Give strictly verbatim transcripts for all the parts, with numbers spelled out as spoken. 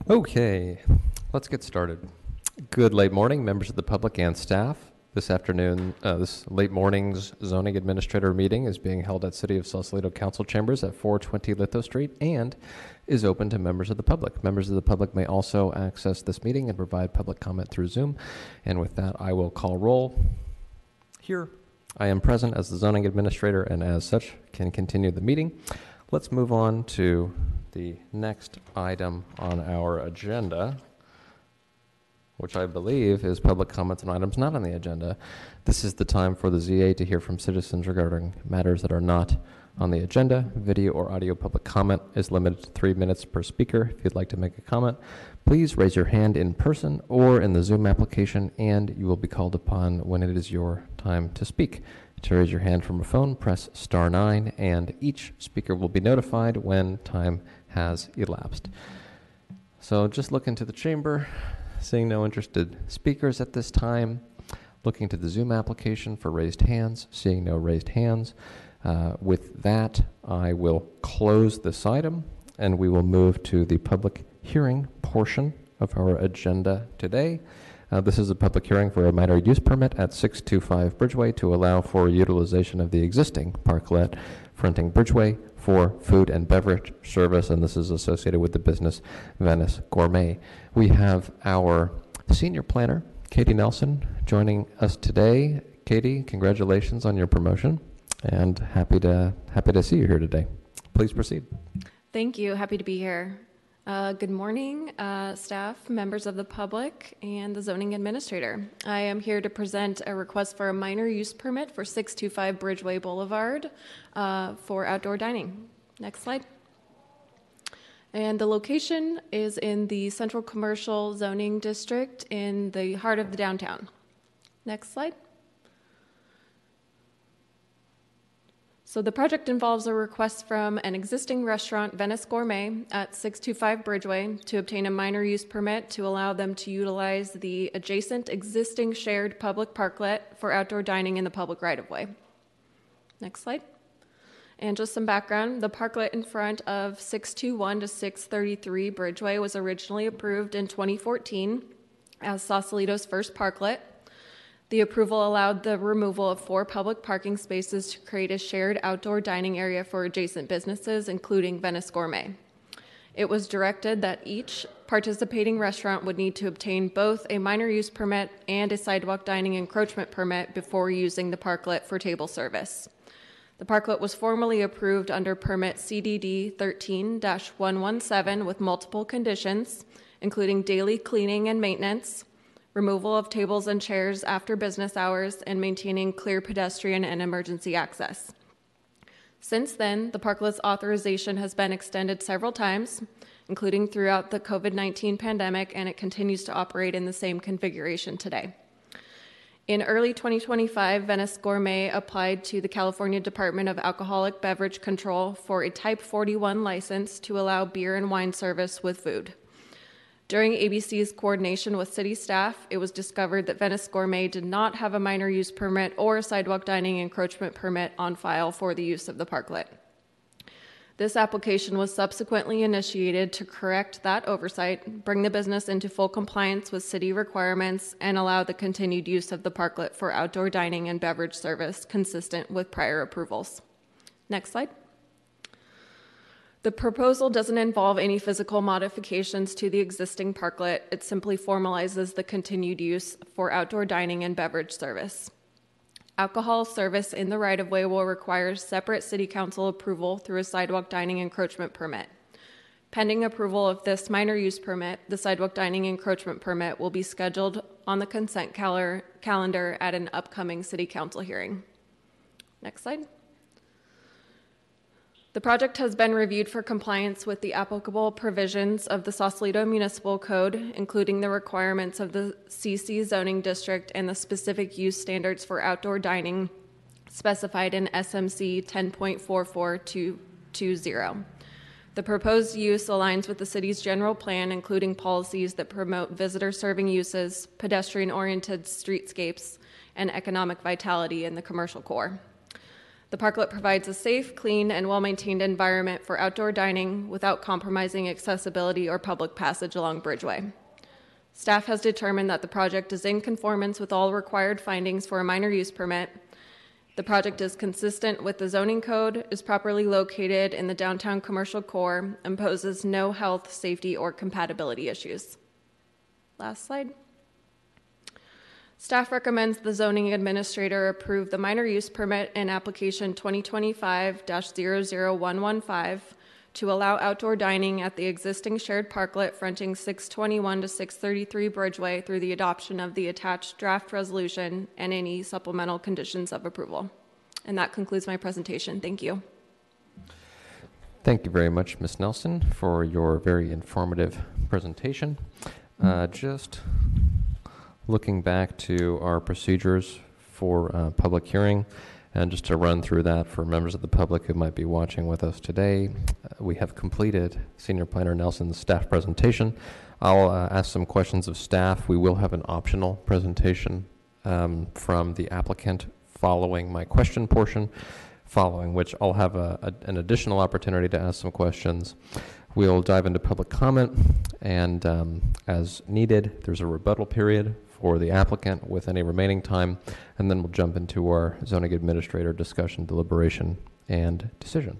Okay, let's get started. Good late morning, members of the public and staff. This afternoon, uh, this late morning's zoning administrator meeting is being held at City of Sausalito Council Chambers at four twenty Litho Street and is open to members of the public. Members of the public may also access this meeting and provide public comment through Zoom. And with that, I will call roll. Here, I am present as the zoning administrator and as such can continue the meeting. Let's move on to the next item on our agenda, which I believe is public comments on items not on the agenda. This is the time for the Z A to hear from citizens regarding matters that are not on the agenda. Video or audio public comment is limited to three minutes per speaker. If you'd like to make a comment, please raise your hand in person or in the Zoom application, and you will be called upon when it is your time to speak. To raise your hand from a phone, press star nine, and each speaker will be notified when time has elapsed. So just look into the chamber, seeing no interested speakers at this time. Looking to the Zoom application for raised hands, seeing no raised hands. Uh, with that, I will close this item, and we will move to the public hearing portion of our agenda today. Uh, this is a public hearing for a minor use permit at six two five Bridgeway to allow for utilization of the existing parklet fronting Bridgeway for food and beverage service, and this is associated with the business Venice Gourmet. We have our senior planner, Katie Nelson, joining us today. Katie, congratulations on your promotion, and happy to happy to see you here today. Please proceed. Thank you. Happy to be here. Uh, good morning, uh, staff, members of the public, and the zoning administrator. I am here to present a request for a minor use permit for six two five Bridgeway Boulevard uh, for outdoor dining. Next slide. And the location is in the Central Commercial Zoning District in the heart of the downtown. Next slide. So the project involves a request from an existing restaurant, Venice Gourmet, at six two five Bridgeway to obtain a minor use permit to allow them to utilize the adjacent existing shared public parklet for outdoor dining in the public right-of-way. Next slide. And just some background, the parklet in front of six twenty-one to six thirty-three Bridgeway was originally approved in twenty fourteen as Sausalito's first parklet. The approval allowed the removal of four public parking spaces to create a shared outdoor dining area for adjacent businesses, including Venice Gourmet. It was directed that each participating restaurant would need to obtain both a minor use permit and a sidewalk dining encroachment permit before using the parklet for table service. The parklet was formally approved under permit C D D thirteen dash one seventeen with multiple conditions, including daily cleaning and maintenance, removal of tables and chairs after business hours, and maintaining clear pedestrian and emergency access. Since then, the parklet's authorization has been extended several times, including throughout the COVID nineteen pandemic, and it continues to operate in the same configuration today. In early twenty twenty-five, Venice Gourmet applied to the California Department of Alcoholic Beverage Control for a Type forty-one license to allow beer and wine service with food. During A B C's coordination with city staff, it was discovered that Venice Gourmet did not have a minor use permit or a sidewalk dining encroachment permit on file for the use of the parklet. This application was subsequently initiated to correct that oversight, bring the business into full compliance with city requirements, and allow the continued use of the parklet for outdoor dining and beverage service consistent with prior approvals. Next slide. The proposal doesn't involve any physical modifications to the existing parklet. It simply formalizes the continued use for outdoor dining and beverage service. Alcohol service in the right-of-way will require separate city council approval through a sidewalk dining encroachment permit. Pending approval of this minor use permit, the sidewalk dining encroachment permit will be scheduled on the consent cal- calendar at an upcoming city council hearing. Next slide. The project has been reviewed for compliance with the applicable provisions of the Sausalito Municipal Code, including the requirements of the C C zoning district and the specific use standards for outdoor dining specified in S M C ten point four four two two zero. The proposed use aligns with the city's general plan, including policies that promote visitor-serving uses, pedestrian-oriented streetscapes, and economic vitality in the commercial core. The parklet provides a safe, clean, and well-maintained environment for outdoor dining without compromising accessibility or public passage along Bridgeway. Staff has determined that the project is in conformance with all required findings for a minor use permit. The project is consistent with the zoning code, is properly located in the downtown commercial core, and poses no health, safety, or compatibility issues. Last slide. Staff recommends the zoning administrator approve the minor use permit in application twenty twenty-five dash zero zero one one five to allow outdoor dining at the existing shared parklet fronting six twenty-one to six thirty-three Bridgeway through the adoption of the attached draft resolution and any supplemental conditions of approval. And that concludes my presentation. Thank you. Thank you very much, Miz Nelson, for your very informative presentation. Uh, just looking back to our procedures for uh, public hearing, and just to run through that for members of the public who might be watching with us today, uh, we have completed Senior Planner Nelson's staff presentation. I'll uh, ask some questions of staff. We will have an optional presentation um, from the applicant following my question portion, following which I'll have a, a, an additional opportunity to ask some questions. We'll dive into public comment, and um, as needed, there's a rebuttal period for the applicant with any remaining time, and then we'll jump into our zoning administrator discussion, deliberation, and decision.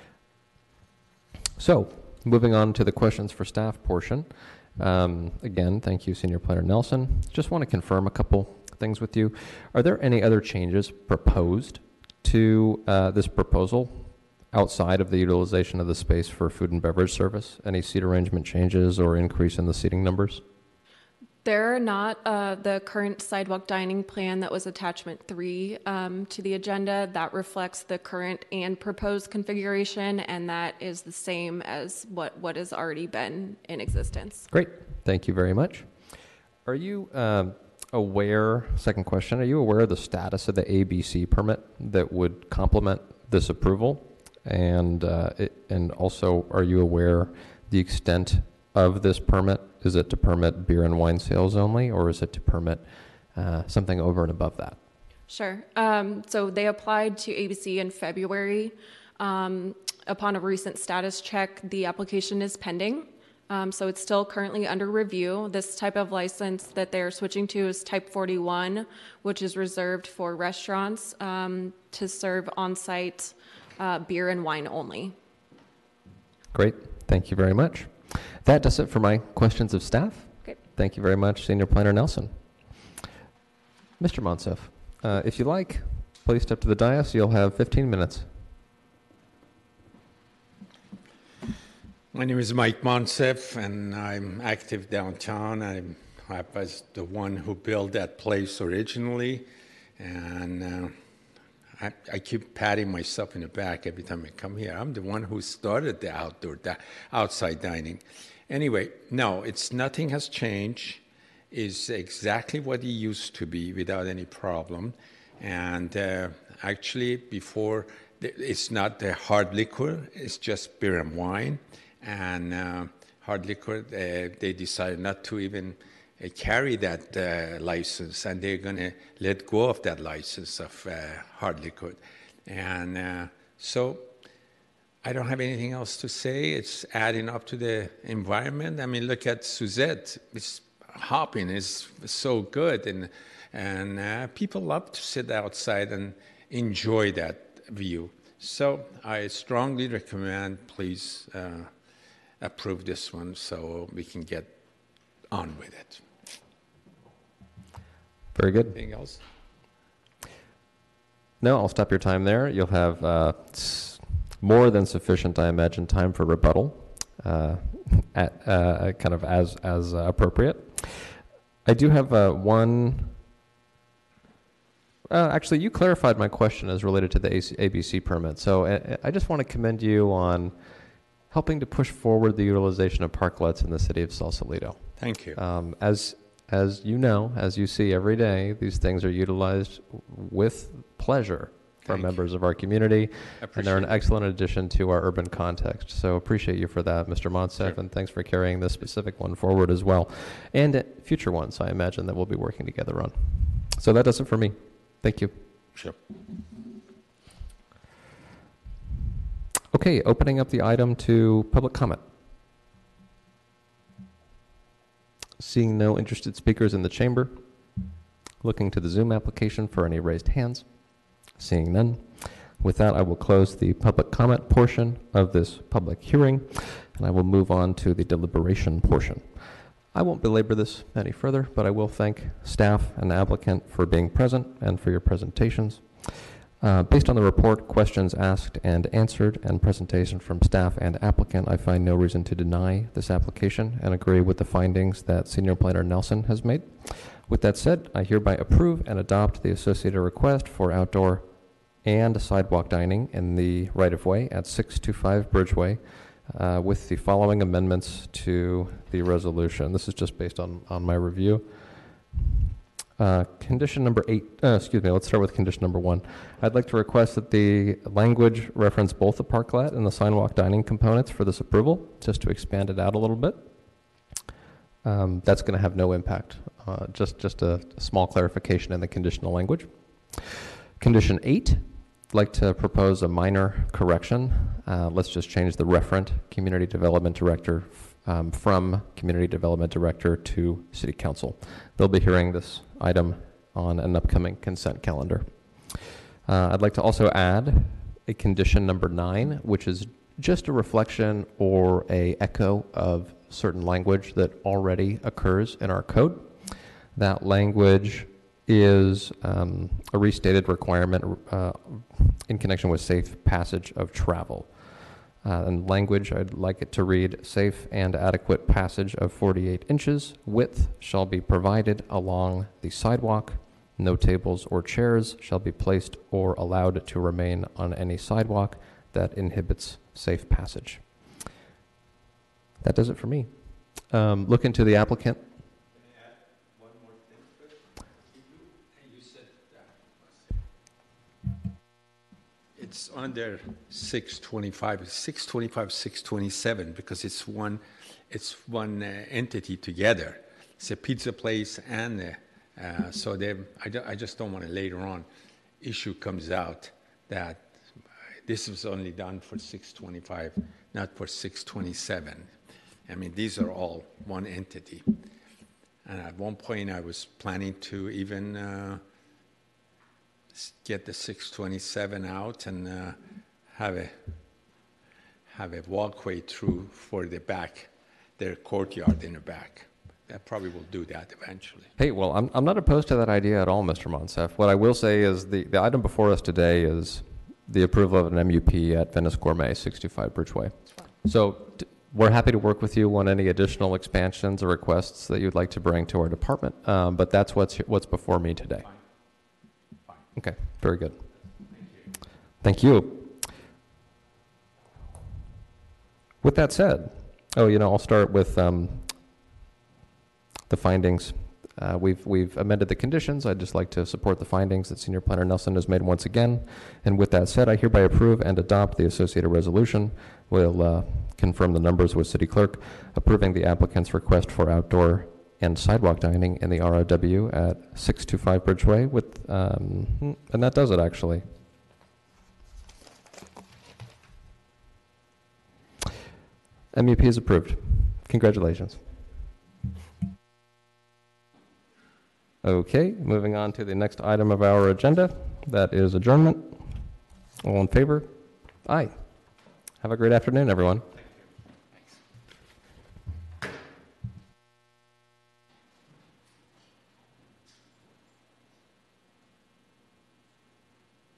So, moving on to the questions for staff portion. Um, again, thank you, Senior Planner Nelson. Just want to confirm a couple things with you. Are there any other changes proposed to uh, this proposal outside of the utilization of the space for food and beverage service? Any seat arrangement changes or increase in the seating numbers? There are not. Uh, the current sidewalk dining plan that was attachment three um, to the agenda, that reflects the current and proposed configuration, and that is the same as what, what has already been in existence. Great. Thank you very much. Are you um, aware, second question, are you aware of the status of the A B C permit that would complement this approval? And uh, it, and also, are you aware the extent of this permit? Is it to permit beer and wine sales only, or is it to permit uh, something over and above that? Sure. Um, so they applied to A B C in February. Um, upon a recent status check, the application is pending. Um, so it's still currently under review. This type of license that they're switching to is type forty-one, which is reserved for restaurants um, to serve on-site uh, beer and wine only. Great. Thank you very much. That does it for my questions of staff. Okay. Thank you very much, Senior Planner Nelson. Mister Monsef, uh, if you like, please step to the dais. You'll have fifteen minutes. My name is Mike Monsef, and I'm active downtown. I'm, I was the one who built that place originally, and uh, I, I keep patting myself in the back every time I come here. I'm the one who started the outdoor, di- outside dining. Anyway, no, it's nothing has changed. It's exactly what it used to be without any problem. And uh, actually, before, it's not the hard liquor, it's just beer and wine. And uh, hard liquor, uh, they decided not to even uh, carry that uh, license, and they're going to let go of that license of uh, hard liquor. And uh, so I don't have anything else to say. It's adding up to the environment. I mean, look at Suzette. It's hopping is so good, and and uh, people love to sit outside and enjoy that view. So I strongly recommend, please uh, approve this one so we can get on with it. Very good. Anything else? No, I'll stop your time there. You'll have uh, more than sufficient, I imagine, time for rebuttal, uh, at uh, kind of as as uh, appropriate. I do have uh, one. Uh, actually, you clarified my question as related to the A B C permit. So I, I just want to commend you on helping to push forward the utilization of parklets in the city of Sausalito. Thank you. Um, as as you know, as you see every day, these things are utilized with pleasure for Thank members of our community, and they're an Appreciate it. excellent addition to our urban context. So appreciate you for that, Mister Monsef, Sure. and thanks for carrying this specific one forward as well, and uh, future ones I imagine that we'll be working together on. So that does it for me. Thank you. Sure. Okay, opening up the item to public comment. Seeing no interested speakers in the chamber. Looking to the Zoom application for any raised hands. Seeing none. With that, I will close the public comment portion of this public hearing, and I will move on to the deliberation portion. I won't belabor this any further, but I will thank staff and applicant for being present and for your presentations. Uh, based on the report, questions asked and answered, and presentation from staff and applicant, I find no reason to deny this application and agree with the findings that Senior Planner Nelson has made. With that said, I hereby approve and adopt the associated request for outdoor and sidewalk dining in the right-of-way at six two five Bridgeway uh, with the following amendments to the resolution. This is just based on, on my review. Uh, condition number eight, uh, excuse me, let's start with condition number one. I'd like to request that the language reference both the parklet and the sidewalk dining components for this approval, just to expand it out a little bit. Um, that's going to have no impact, uh, just, just a, a small clarification in the conditional language. Condition eight, I'd like to propose a minor correction. Uh, let's just change the referent community development director um, from community development director to city council. They'll be hearing this item on an upcoming consent calendar. Uh, I'd like to also add a condition number nine, which is just a reflection or a echo of certain language that already occurs in our code. That language is um, a restated requirement uh, in connection with safe passage of travel. Uh, and language, I'd like it to read, safe and adequate passage of forty-eight inches. Width shall be provided along the sidewalk. No tables or chairs shall be placed or allowed to remain on any sidewalk that inhibits safe passage. That does it for me. Um, look into the applicant. It's under six twenty-five, six twenty-five, six twenty-seven, because it's one, it's one uh, entity together. It's a pizza place, and uh, uh, so they, I, I just don't want to later on issue comes out that this was only done for six twenty-five, not for six twenty-seven. I mean, these are all one entity. And at one point, I was planning to even uh, get the six twenty-seven out and uh, have a have a walkway through for the back, their courtyard in the back. I probably will do that eventually. Hey, well, I'm, I'm not opposed to that idea at all, Mister Monsef. What I will say is the, the item before us today is the approval of an M U P at Venice Gourmet, sixty-five Bridgeway. So t- we're happy to work with you on any additional expansions or requests that you'd like to bring to our department, um, but that's what's what's before me today. Fine. Okay, very good. Thank you. Thank you. With that said, oh, you know, I'll start with um, the findings. Uh, we've we've amended the conditions. I'd just like to support the findings that Senior Planner Nelson has made once again. And with that said, I hereby approve and adopt the associated resolution. We'll uh, confirm the numbers with City Clerk, approving the applicant's request for outdoor and sidewalk dining in the R O W at six two five Bridgeway with, um, and that does it actually. M U P is approved. Congratulations. Okay, moving on to the next item of our agenda. That is adjournment. All in favor? Aye. Have a great afternoon, everyone.